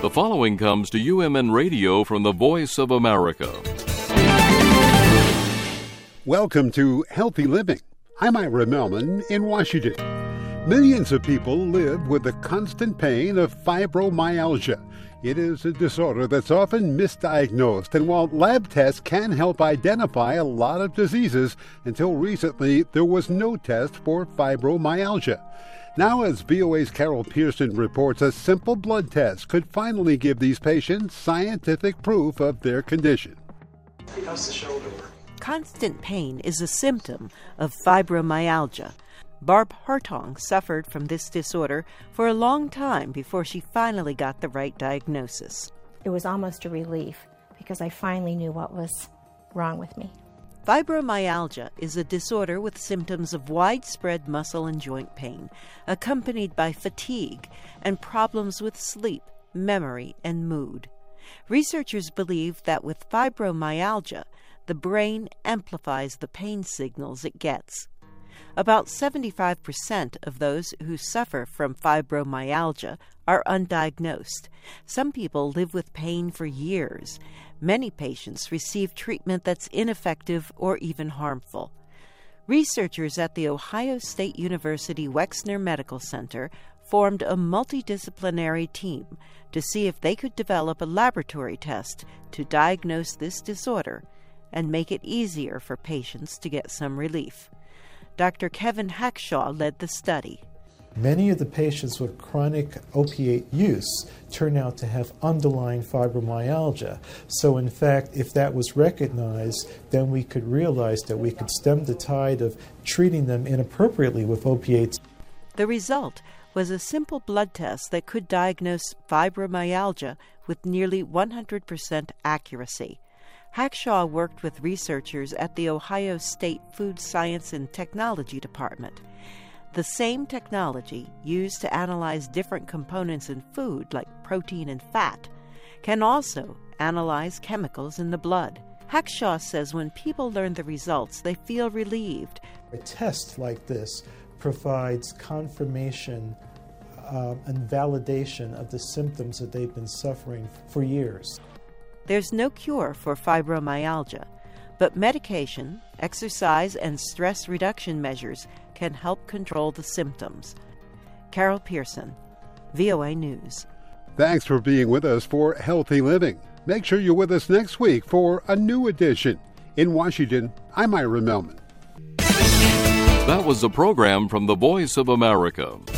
The following comes to UMN Radio from the Voice of America. Welcome to Healthy Living. I'm Ira Melman in Washington. Millions of people live with the constant pain of fibromyalgia. It is a disorder that's often misdiagnosed, and while lab tests can help identify a lot of diseases, until recently there was no test for fibromyalgia. Now, as VOA's Carol Pearson reports, a simple blood test could finally give these patients scientific proof of their condition. How's the shoulder work? Constant pain is a symptom of fibromyalgia. Barb Hartong suffered from this disorder for a long time before she finally got the right diagnosis. It was almost a relief because I finally knew what was wrong with me. Fibromyalgia is a disorder with symptoms of widespread muscle and joint pain, accompanied by fatigue and problems with sleep, memory, and mood. Researchers believe that with fibromyalgia, the brain amplifies the pain signals it gets. About 75% of those who suffer from fibromyalgia are undiagnosed. Some people live with pain for years. Many patients receive treatment that's ineffective or even harmful. Researchers at the Ohio State University Wexner Medical Center formed a multidisciplinary team to see if they could develop a laboratory test to diagnose this disorder and make it easier for patients to get some relief. Dr. Kevin Hackshaw led the study. Many of the patients with chronic opiate use turn out to have underlying fibromyalgia. So in fact, if that was recognized, then we could realize that we could stem the tide of treating them inappropriately with opiates. The result was a simple blood test that could diagnose fibromyalgia with nearly 100% accuracy. Hackshaw worked with researchers at the Ohio State Food Science and Technology Department. The same technology used to analyze different components in food, like protein and fat, can also analyze chemicals in the blood. Hackshaw says when people learn the results, they feel relieved. A test like this provides confirmation and validation of the symptoms that they've been suffering for years. There's no cure for fibromyalgia, but medication, exercise, and stress reduction measures can help control the symptoms. Carol Pearson, VOA News. Thanks for being with us for Healthy Living. Make sure you're with us next week for a new edition. In Washington, I'm Ira Melman. That was a program from the Voice of America.